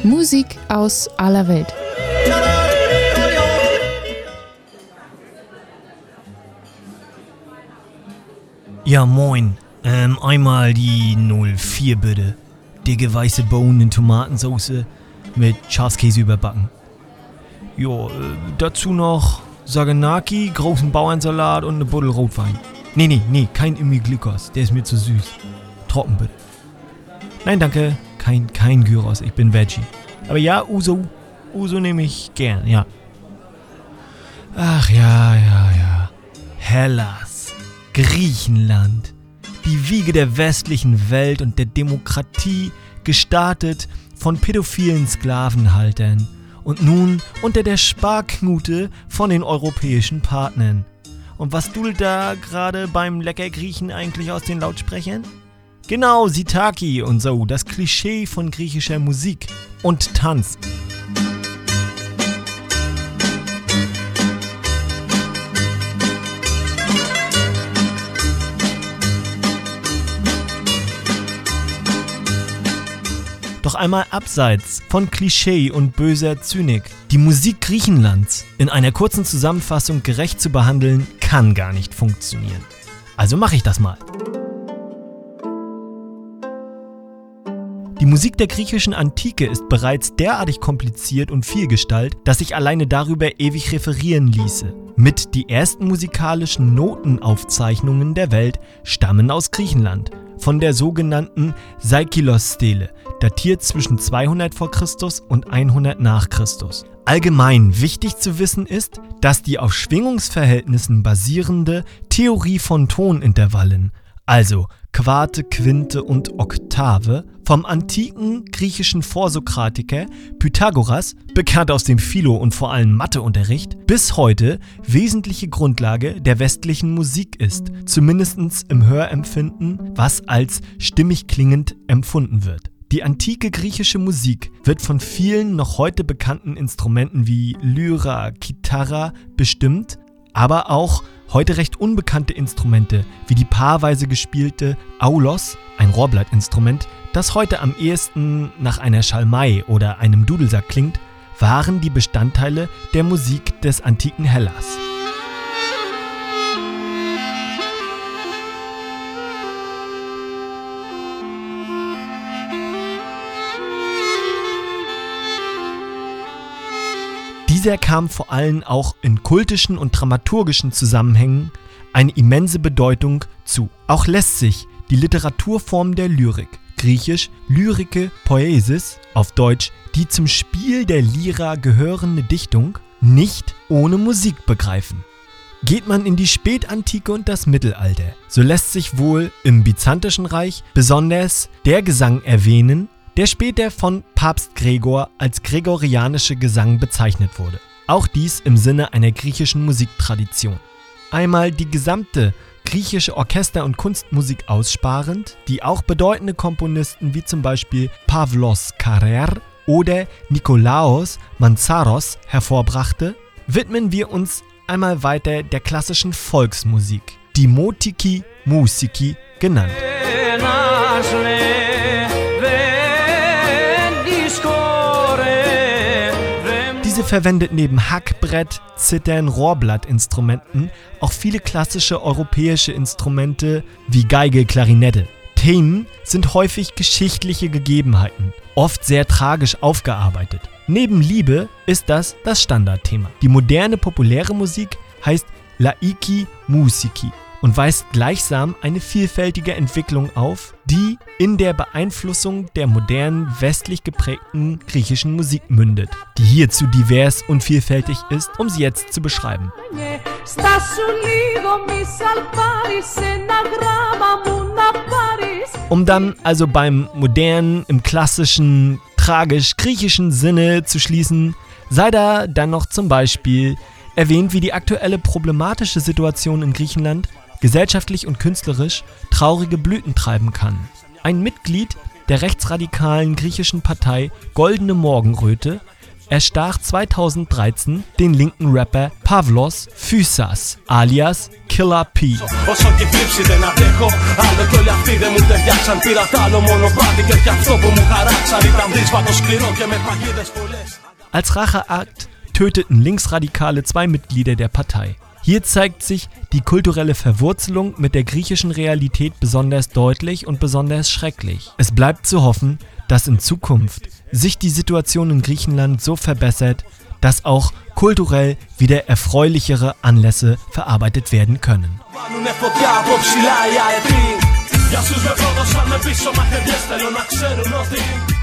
Musik aus aller Welt. Ja, moin. Einmal die 04 bitte. Dicke weiße Bohnen in Tomatensauce mit Schafskäse überbacken. Jo, dazu noch Saganaki, großen Bauernsalat und eine Buddel Rotwein. Nee, kein Immiglykos, der ist mir zu süß. Trocken bitte. Nein, danke, kein Gyros, ich bin Veggie. Aber ja, Uso nehme ich gern, ja. Ach ja. Hellas, Griechenland, die Wiege der westlichen Welt und der Demokratie, gestartet von pädophilen Sklavenhaltern und nun unter der Sparknute von den europäischen Partnern. Und was dudelt da gerade beim Leckergriechen eigentlich aus den Lautsprechern? Genau, Sitaki und so, das Klischee von griechischer Musik und Tanz. Doch einmal abseits von Klischee und böser Zynik. Die Musik Griechenlands in einer kurzen Zusammenfassung gerecht zu behandeln, kann gar nicht funktionieren. Also mache ich das mal. Die Musik der griechischen Antike ist bereits derartig kompliziert und vielgestalt, dass sich alleine darüber ewig referieren ließe. Mit die ersten musikalischen Notenaufzeichnungen der Welt stammen aus Griechenland, von der sogenannten Saikilos-Stele, datiert zwischen 200 v. Chr. und 100 nach Christus. Allgemein wichtig zu wissen ist, dass die auf Schwingungsverhältnissen basierende Theorie von Tonintervallen, also Quarte, Quinte und Oktave, vom antiken griechischen Vorsokratiker Pythagoras, bekannt aus dem Philo- und vor allem Matheunterricht, bis heute wesentliche Grundlage der westlichen Musik ist, zumindest im Hörempfinden, was als stimmig klingend empfunden wird. Die antike griechische Musik wird von vielen noch heute bekannten Instrumenten wie Lyra, Kitara bestimmt, aber auch heute recht unbekannte Instrumente wie die paarweise gespielte Aulos, ein Rohrblattinstrument, das heute am ehesten nach einer Schalmei oder einem Dudelsack klingt, waren die Bestandteile der Musik des antiken Hellas. Dieser kam vor allem auch in kultischen und dramaturgischen Zusammenhängen eine immense Bedeutung zu. Auch lässt sich die Literaturform der Lyrik, griechisch Lyrike Poesis, auf Deutsch die zum Spiel der Lyra gehörende Dichtung, nicht ohne Musik begreifen. Geht man in die Spätantike und das Mittelalter, so lässt sich wohl im Byzantinischen Reich besonders der Gesang erwähnen, der später von Papst Gregor als gregorianische Gesang bezeichnet wurde. Auch dies im Sinne einer griechischen Musiktradition. Einmal die gesamte griechische Orchester- und Kunstmusik aussparend, die auch bedeutende Komponisten wie zum Beispiel Pavlos Carrer oder Nikolaos Mantzaros hervorbrachte, widmen wir uns einmal weiter der klassischen Volksmusik, Dimotiki Mousiki genannt. Diese verwendet neben Hackbrett, Zittern, Rohrblattinstrumenten auch viele klassische europäische Instrumente wie Geige, Klarinette. Themen sind häufig geschichtliche Gegebenheiten, oft sehr tragisch aufgearbeitet. Neben Liebe ist das Standardthema. Die moderne populäre Musik heißt Laiki Mousiki und weist gleichsam eine vielfältige Entwicklung auf, die in der Beeinflussung der modernen, westlich geprägten griechischen Musik mündet, die hierzu divers und vielfältig ist, um sie jetzt zu beschreiben. Um dann also beim modernen, im klassischen, tragisch-griechischen Sinne zu schließen, sei da dann noch zum Beispiel erwähnt, wie die aktuelle problematische Situation in Griechenland gesellschaftlich und künstlerisch traurige Blüten treiben kann. Ein Mitglied der rechtsradikalen griechischen Partei Goldene Morgenröte erstach 2013 den linken Rapper Pavlos Physas alias Killer P. Als Racheakt töteten Linksradikale 2 Mitglieder der Partei. Hier zeigt sich die kulturelle Verwurzelung mit der griechischen Realität besonders deutlich und besonders schrecklich. Es bleibt zu hoffen, dass in Zukunft sich die Situation in Griechenland so verbessert, dass auch kulturell wieder erfreulichere Anlässe verarbeitet werden können. Για όσους με πρόδωσαν με πίσω μαχαιριές θέλω να ξέρουν ότι